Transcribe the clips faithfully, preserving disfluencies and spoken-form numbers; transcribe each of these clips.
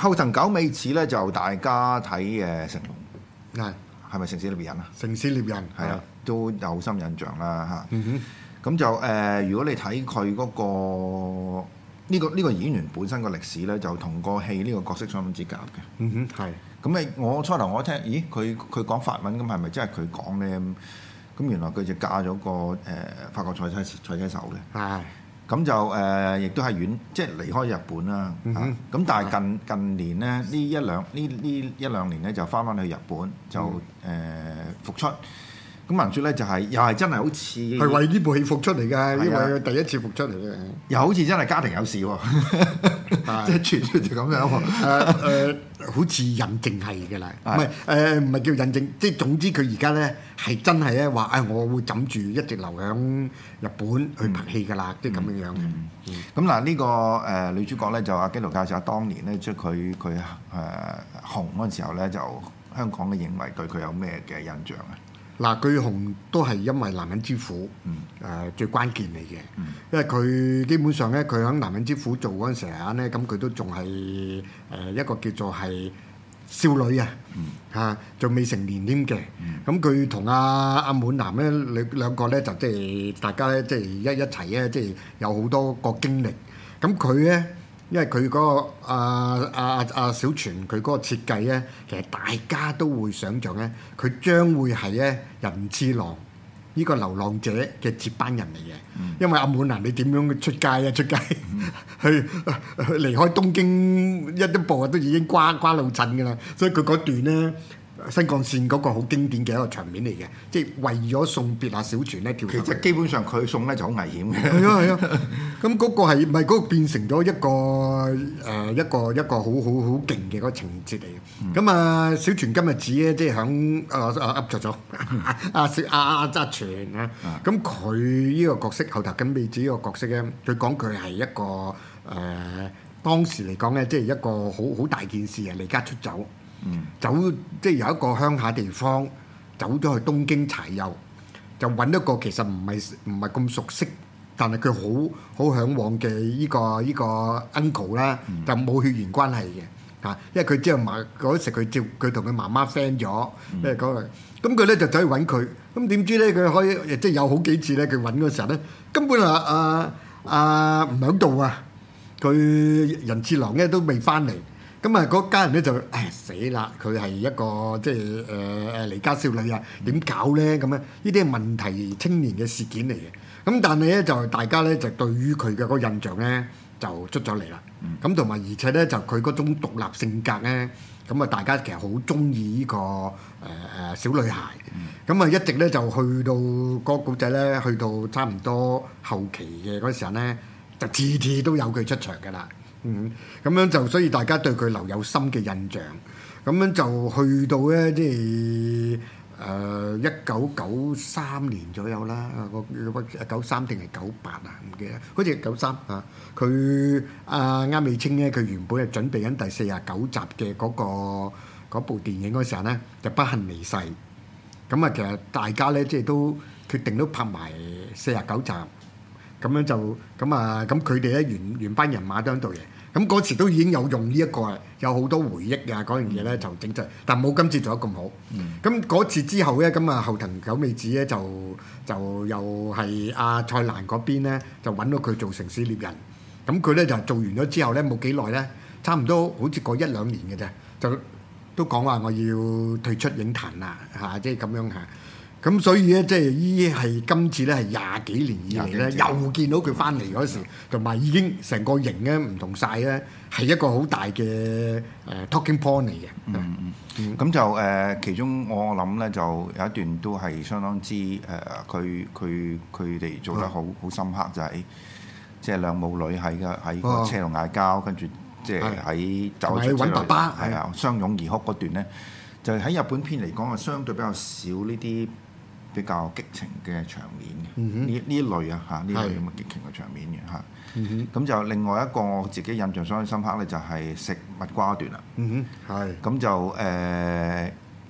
後藤久美子咧就大家睇誒成龍係係咪城市獵人啊？ 城市獵人係啊，都有深印象啦嚇。 嗯哼。 咁就誒、呃，如果你睇佢嗰個呢、這個呢、這個演員本身個歷史咧，就同個戲呢個角色相當之夾嘅。 嗯哼，係。 咁誒，我初頭我聽，咦，佢佢講法文，咁係咪真係佢講咧？咁原來佢就嫁咗個誒、呃、法國賽車賽車手嘅。 係。 咁就誒、呃，亦都係遠，即係離開日本啦。咁、嗯啊、但係近近年咧，呢一兩呢呢一兩年咧，就翻返去日本，就誒、呃、復出。咁聞説咧就係、是、又係真係好似係為呢部戲復出嚟㗎， 啊、 因為佢第一次復出嚟嘅， 又好似真係家庭有事喎，即係傳説就咁樣喎。 誒誒，好似印證係㗎啦，唔係誒唔係叫印證，即係總之佢而家咧係真係咧話誒，我會枕住一直留響日本去拍戲㗎啦，即係咁樣樣嘅。 咁嗱呢個誒、呃、女主角咧就阿基奴介紹下當年咧，即係佢佢誒紅嗰陣時候咧，就香港嘅認為對佢有咩嘅印象啊？ 嗱，佢紅都係因為男人之苦，誒、嗯呃、最關鍵嚟嘅，嗯、因為佢基本上咧，佢喺男人之苦做嗰陣時間咧，咁佢都仲係誒一個叫做係少女啊，嚇仲未成年添嘅，咁佢同阿阿滿男咧兩兩個咧就即係大家咧即係一一齊咧，即係有好多個經歷，咁佢咧。因為佢嗰、那個啊啊啊小泉佢嗰個設計咧，其實大家都會想像咧，佢將會係咧人次郎呢個流浪者嘅接班人嚟嘅。嗯、因為阿滿男你點樣出街啊？出街、嗯、去離開東京一一步啊，都已經瓜瓜老襯㗎啦。所以佢嗰段咧新幹線嗰個好經典嘅一個場面嚟嘅，即係為咗送別阿小泉咧跳。其實基本上佢送咧就好危險嘅。 係啊係啊，咁嗰個係唔係嗰個變成咗一個誒、呃、一個一個好好好勁嘅嗰個情節嚟嘅？咁、嗯、啊小泉今日子咧即係響誒誒噏咗咗阿小阿阿阿泉啊，咁佢呢個角色後頭跟尾子呢個角色咧，佢講佢係一個誒、呃、當時嚟講咧，即係一個好好大件事啊，離家出走。嗯、走即係由一個鄉下地方走咗去東京柴油，就揾一個其實唔係唔係咁熟悉，但係佢好好嚮往嘅依、這個依、這個 uncle 啦，嗯、就冇血緣關係嘅嚇，因為佢之後媽嗰時佢照佢同佢媽媽 friend 咗，因為嗰個咁佢咧就走去揾佢，咁點知咧佢可以即係有好幾次咧佢揾嗰時候咧根本啊啊啊唔喺度啊，佢人次郎咧都未翻嚟。咁啊，嗰家人咧就唉死啦！佢係一個即係誒誒離家少女啊，點搞咧？咁啊，呢啲係問題青年嘅事件嚟嘅。咁但係咧就大家咧就對於佢嘅嗰個印象咧就出咗嚟啦。咁同埋而且咧就佢嗰種獨立性格咧，咁啊大家其實好中意呢個誒誒、呃、小女孩。咁啊、嗯、一直咧就去到嗰個古仔咧，去到差唔多後期嘅嗰時候咧，就次次都有佢出場㗎啦。嗯，咁樣就所以大家對佢留有深嘅印象，咁樣就去到咧即係誒一九九三年左右啦，個九三定係九八啊？唔記得，好似九三啊。佢阿啱美清咧，佢原本係準備緊第四十九集嘅嗰、嗰個嗰部電影嗰時候咧，就不幸離世。咁啊，其實大家咧即係都決定都拍埋四十九集。咁樣就咁啊！咁佢哋咧原原班人馬都喺度嘅，咁嗰時都已經有用呢、這、一個啊，有好多回憶啊，嗰樣嘢咧就整出，但冇今次做得咁好。咁嗰、嗯、次之後咧，咁啊後藤久美子咧就就又係阿蔡瀾嗰邊咧就揾到佢做城市獵人，咁佢咧就做完咗之後咧冇幾耐咧，差唔多好似過一兩年嘅啫，就都講話我要退出影壇啦嚇，即係咁樣嚇。咁所以咧，即係依係今次咧係廿幾年以嚟咧，又見到佢翻嚟嗰時，同埋已經成個型咧唔同晒咧，係一個好大嘅誒 talking point 嚟嘅。 嗯嗯嗯。咁就誒，其中我諗咧，就有一段都係相當之誒，佢佢佢哋做得好好深刻，就係即係兩母女喺個喺個車度嗌交，跟住即係喺走出揾爸爸， 係啊，相擁而哭嗰段咧，就喺日本片嚟講啊，相對比較少呢啲比較激情嘅場面嘅，呢呢一類啊嚇，呢類咁嘅激情嘅場面嘅嚇。咁就另外一個我自己印象相當深刻咧，就係食蜜瓜段啦。嗯哼，係。咁就誒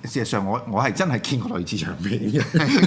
事實上我我係真係見過類似場面嘅，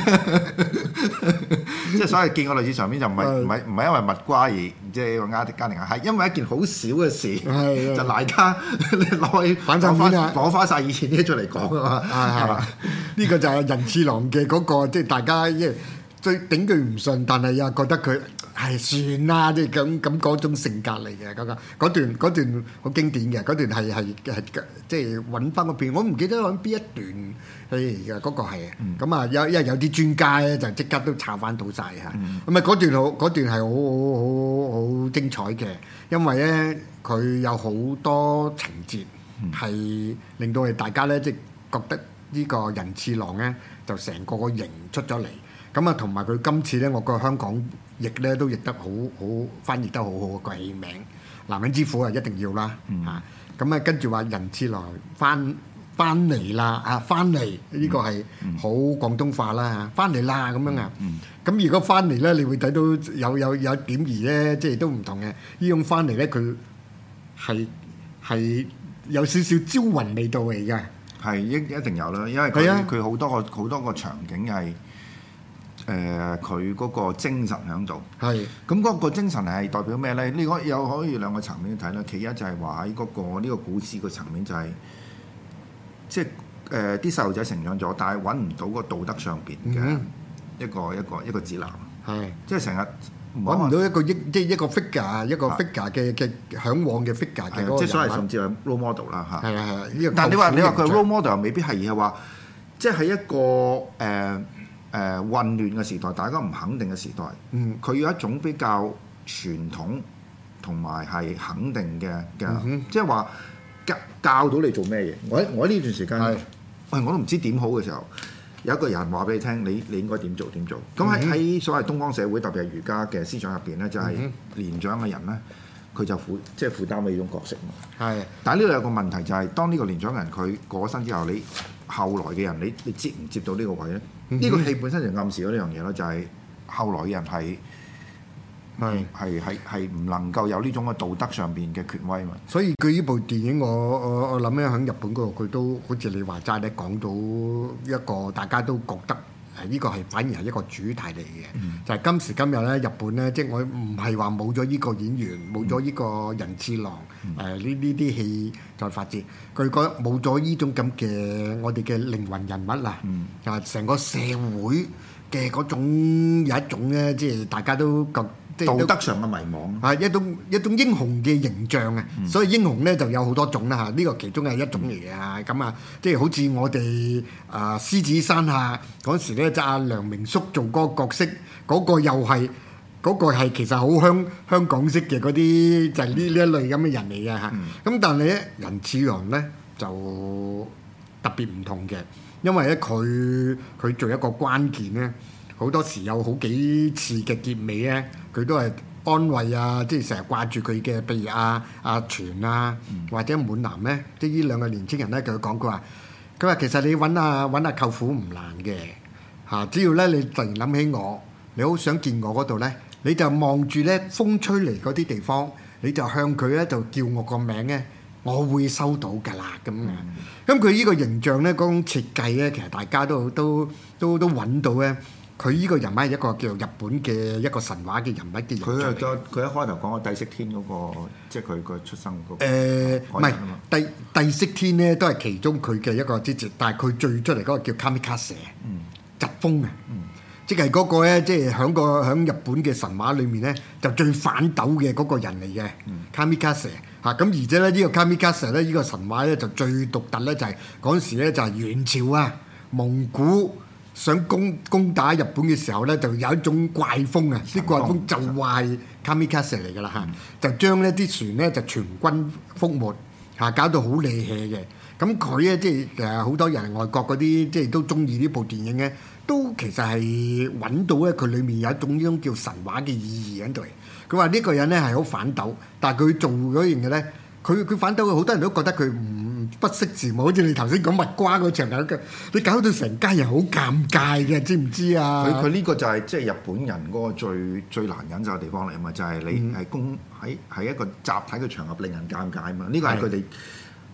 即係所謂見過類似場面就唔係唔係唔係因為蜜瓜而即係個家家庭啊，係因為一件好少嘅事，就大家攞去反正攞翻晒以前啲出嚟講啊嘛， 係嘛？呢個就係人次郎嘅嗰個，即係大家即係最頂佢唔順，但係又覺得佢。係算啦，即係咁咁嗰種性格嚟嘅嗰個嗰段嗰段好經典嘅嗰段係係係即係揾翻個片，我唔記得揾邊一段係嘅嗰個係咁啊，有因為有啲專家咧就即刻都查翻到晒嚇，咁啊嗰段好嗰段係好好好好精彩嘅，因為咧佢有好多情節係令到我哋大家咧即係覺得呢個人次郎咧就成個個型出咗嚟。咁啊，同埋佢今次咧，我覺得香港譯咧都譯得好好，翻譯得好好個戲名《男人之苦》啊，一定要啦嚇。咁啊，跟住話人次郎翻翻嚟啦啊，翻嚟呢個係好廣東話啦嚇，翻嚟啦咁樣啊。咁如果翻嚟咧，你會睇到有有有點兒咧，即係都唔同嘅。呢種翻嚟咧，佢係係有少少招魂味道嚟嘅。 係一一定有啦，因為佢佢好多個好多個場景係。誒佢嗰個精神喺度，係咁嗰個精神係代表咩咧？呢個有可以兩個層面去睇啦。其一就係話喺嗰個呢、呢個故事個層面就係、是，即係誒啲細路仔成長咗，但係揾唔到個道德上邊嘅一個、嗯、一個一個，一個指南，係即係成日揾唔到一個一即係一個 figure 一個 figure 嘅嘅嚮往嘅 figure 嘅嗰個， 即係所謂甚至係 role model 啦嚇。係啊係啊，呢個但係你話你話佢 role model 又未必係，而係話即係喺一個誒。呃誒、呃、混亂嘅時代，大家唔肯定嘅時代，佢有、嗯、一種比較傳統同埋係肯定嘅嘅，嗯、哼即係話教教到你做咩嘢。我我呢段時間，喂是、哎、我都唔知點好嘅時候，有一個人話俾你聽，你你應該點做點做。咁喺喺所謂東方社會，特別係儒家嘅思想入邊咧，就係、是、年長嘅人咧，佢就負即係負擔嘅呢種角色嘛。係是，但係呢度有個問題就係、是，當呢個年長人佢過咗身之後，你後來嘅人，你你接唔接到呢個位咧？呢、嗯、個戲本身就暗示咗呢樣嘢咯，就係、是、後來嘅人係係係係係唔能夠有呢種嘅道德上邊嘅權威嘛。所以佢呢部電影我，我我我諗咧喺日本嗰度，佢都好似你話齋咧，講到一個大家都覺得誒呢個係反而係一個主題嚟嘅，嗯、就係今時今日咧，日本咧，即係我唔係話冇咗呢個演員，冇咗呢個人次郎誒呢呢啲戲再發展，佢覺得冇咗呢種咁嘅我哋嘅靈魂人物啦，啊成、嗯、個社會嘅嗰種有一種咧，即係大家都覺即係道德上嘅迷惘，係一種一種英雄嘅形象啊，嗯、所以英雄咧就有好多種啦嚇，呢、這個其中係一種嚟嘅啊，咁啊，即係好似我哋啊獅子山下嗰時咧，就阿梁明叔做嗰個角色，嗰、那個又係嗰、那個係其實好香香港式嘅嗰啲就係呢呢一類咁嘅人嚟嘅嚇，咁、嗯、但係咧人次郎咧就特別唔同嘅，因為咧佢佢做一個關鍵咧。好多時有好幾次嘅結尾咧，佢都係安慰啊，即係成日掛住佢嘅，譬如阿阿全啊，嗯、或者滿男咧，即係呢兩個年青人咧，佢講佢話，佢話其實你揾阿揾阿舅父唔難嘅嚇，只要咧你突然諗起我，你好想見我嗰度咧，你就望住咧風吹嚟嗰啲地方，你就向佢咧就叫我個名咧，我會收到㗎啦咁啊。咁佢呢個形象咧，嗰種設計咧，其實大家都都都都揾到咧。佢呢個人物係一個叫做日本嘅一個神話嘅人物嘅形象。佢係佢一開頭講個帝釋天嗰個，即係佢個出生嗰個。誒唔係帝帝釋天咧，都係其中佢嘅一個之節，但係佢最出嚟嗰個叫 Kamikaze，嗯，疾風啊，嗯，即係嗰個咧，即係喺個喺日本嘅神話裏面咧，就最反斗嘅嗰個人嚟嘅，嗯 Kamikaze 嚇咁，而且咧呢個 Kamikaze 咧呢個神話咧就最獨特咧，就係嗰陣時咧就係元朝啊蒙古。想攻攻打日本嘅時候咧，就有一種怪風啊！啲怪風就話係 Kamikaze 嚟㗎啦嚇，就將呢啲船咧就全軍覆沒嚇，搞到好厲氣嘅。咁佢咧即係誒好多人外國嗰啲即係都中意呢部電影咧，都其實係揾到咧佢裡面有一種呢種叫神話嘅意義喺度。佢話呢個人咧係好反斗，但係佢做嗰樣嘢咧，佢佢反斗，好多人都覺得佢唔。不識字幕，好似你頭先講蜜瓜嗰場嘅，你搞到成家人好尷尬嘅，知唔知啊？佢佢呢個就係即係日本人嗰個最最難忍受嘅地方嚟啊嘛，就係、是、你係公喺喺一個集體嘅場合令人尷尬啊嘛，呢個係佢哋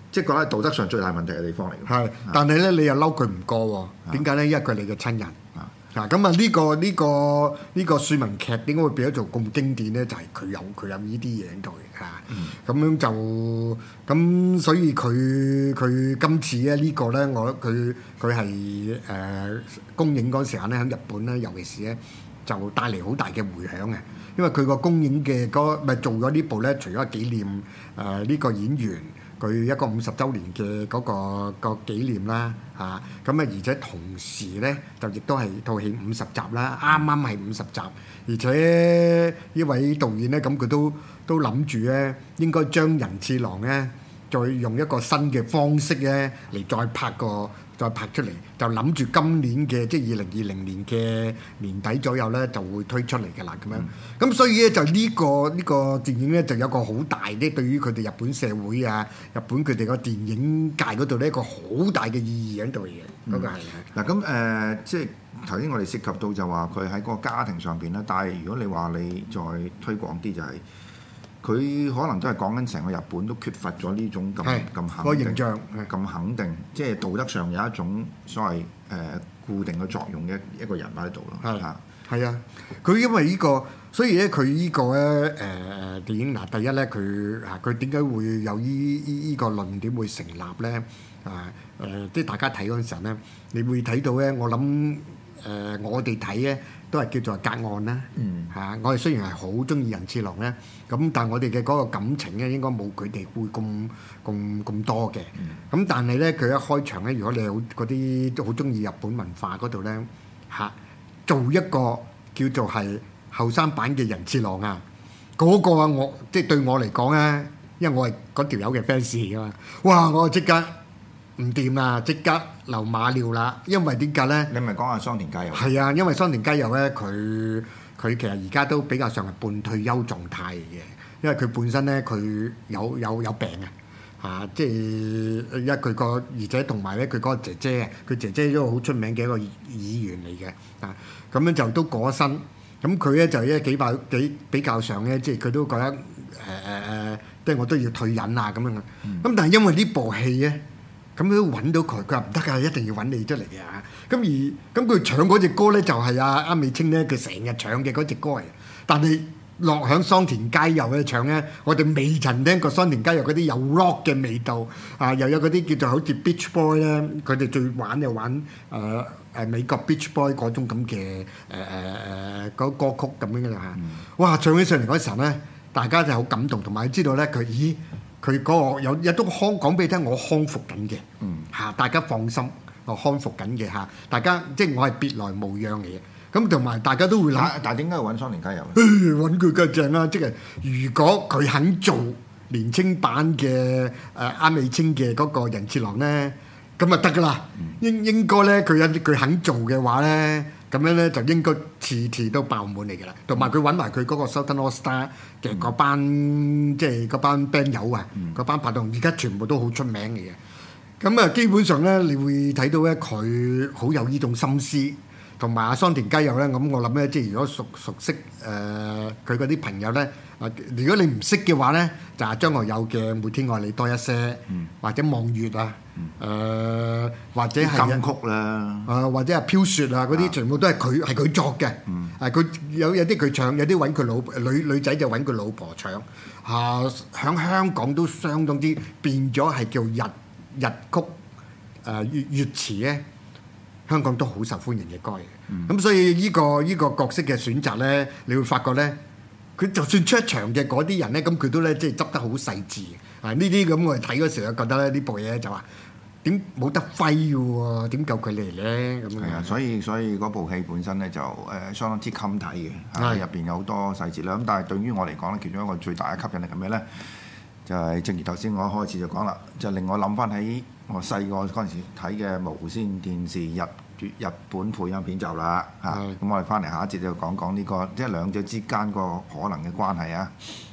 即係覺得道德上最大問題嘅地方嚟嘅。 係，但係咧你又嬲佢唔過喎？點解咧？因為佢係你嘅親人。啊咁啊！呢個呢個呢個庶民劇點解會變咗做咁經典咧？就係佢有佢有呢啲嘢喺度嘅嚇。咁樣就咁，所以佢佢今次咧呢個咧，我覺得佢佢係誒公映嗰陣時間咧，喺日本咧，尤其是咧就帶嚟好大嘅迴響嘅。因為佢個公映嘅嗰咪做咗呢部咧，除咗紀念誒呢個演員佢一個五十週年嘅嗰個個紀念啦嚇，咁啊而且同時咧就亦都係套戲五十集啦，啱啱係五十集，而且呢位導演咧咁佢都都諗住咧應該將人次郎咧再用一個新嘅方式咧嚟再拍個再拍出嚟，就諗住今年嘅即係二零二零年嘅年底左右咧就會推出嚟嘅啦咁樣。咁、嗯、所以咧就呢、呢個呢、呢個電影咧就有個好大啲對於佢哋日本社會啊、日本佢哋個電影界嗰度咧一個好大嘅意義喺度嘅。嗰、嗯、個係嗱咁誒，即係頭先我哋涉及到就話佢喺嗰個家庭上邊啦，但係如果你話你再推廣啲就係、是。佢可能都係講緊成個日本都缺乏咗呢種咁咁肯定個形象，咁肯定，即係道德上有一種所謂誒、呃、固定嘅作用嘅一個人物喺度咯。係啊，係啊，佢因為呢、呢個，所以咧佢呢個咧誒誒電影嗱，第一咧佢啊佢點解會有呢依依個論點會成立咧？啊誒，即係大家睇嗰陣時候咧，你會睇到咧，我諗誒、呃、我哋睇咧。都係叫做隔岸啦，嚇、嗯啊！我哋雖然係好中意人次郎咧，咁但係我哋嘅嗰個感情咧，應該冇佢哋會咁咁咁多嘅。咁、嗯、但係咧，佢一開場咧，如果你好嗰啲都好中意日本文化嗰度咧，嚇、啊、做一個叫做係後生版嘅人次郎啊，嗰、那個啊我即係對我嚟講咧，因為我係嗰條友嘅 fans 噶嘛，哇！我即刻〜唔掂啦！即刻流馬尿啦！因為點解咧？你咪講下桑田佳祐。係啊，因為桑田佳祐咧，佢佢其實而家都比較上係半退休狀態嘅。因為佢本身咧，佢有有有病啊！嚇，即係因為佢個而且同埋咧，佢嗰個姐姐啊，佢姐姐都好出名嘅一個議員嚟嘅啊。咁樣就都過咗身。咁佢咧就一幾百幾比較上咧，即係佢都覺得誒誒誒，即係我都要退隱啊咁樣。咁、嗯、但係因為呢部戲咧。咁都揾到佢，佢話唔得㗎，一定要揾你出嚟嘅嚇。咁而咁佢唱嗰隻歌咧，就係阿阿美清咧，佢成日唱嘅嗰隻歌嚟。但係落響桑田佳祐咧唱咧，我哋未曾聽過桑田佳祐嗰啲有 rock 嘅味道啊，又有嗰啲叫做好似 Beach Boy 咧，佢哋最玩就玩誒誒、呃、美國 Beach Boy 嗰種咁嘅誒誒誒嗰歌曲咁樣嘅嚇。嗯、哇！唱起上嚟嗰時候咧，大家就好感動，同埋知道咧佢咦〜佢嗰個有有都康講俾你聽，我康復緊嘅，嚇、嗯、大家放心，我康復緊嘅嚇，大家即係我係別來無恙嚟嘅，咁同埋大家都會諗， 但係點解要揾桑田佳祐？ 揾佢嘅正啦，即係如果佢肯做年青版嘅誒啱美清嘅嗰個人次郎咧，咁就得㗎啦。應應該咧，佢有佢肯做嘅話咧。咁樣咧就應該次次都爆滿嚟㗎啦，同埋佢揾埋佢嗰個 Southern All Star 嘅嗰班、嗯、即係嗰班 band 友啊，嗰、嗯、班拍檔而家全部都好出名嘅嘢。咁啊，基本上咧，你會睇到咧，佢好有呢種心思，同埋阿桑田佳祐咧，咁我諗咧，即係如果熟熟悉誒佢嗰啲朋友咧，啊，如果你唔識嘅話咧，就係張學友嘅《每天愛你多一些》，嗯、或者望月啊。誒、呃、或者係金曲啦， 誒、呃、或者係飄雪啊嗰啲，全部都係佢係佢作嘅。誒佢、嗯、有有啲佢唱，有啲揾佢老女女仔就揾佢老婆唱。嚇、呃，喺香港都相當之變咗係叫日日曲誒粵粵詞咧，香港都好受歡迎嘅歌嚟。咁、嗯、所以呢、呢個依、呢個角色嘅選擇咧，你會發覺咧，佢就算出場嘅嗰啲人咧，咁佢都咧即係執得好細緻。啊！呢啲咁我哋睇嗰時候覺得咧，呢部嘢就話點冇得揮嘅喎，點夠佢嚟咧？咁係啊，所以所以嗰部戲本身咧就誒、呃、相當之襟睇嘅，入邊有好多細節啦。咁但係對於我嚟講咧，其中一個最大嘅吸引力係咩咧？就係、是、正如頭先我一開始就講啦，就令我諗翻起我細個嗰陣時睇嘅無線電視日日本配音片集啦嚇。咁、啊、我哋翻嚟下一節就講講呢、這個即係兩者之間個可能嘅關係啊。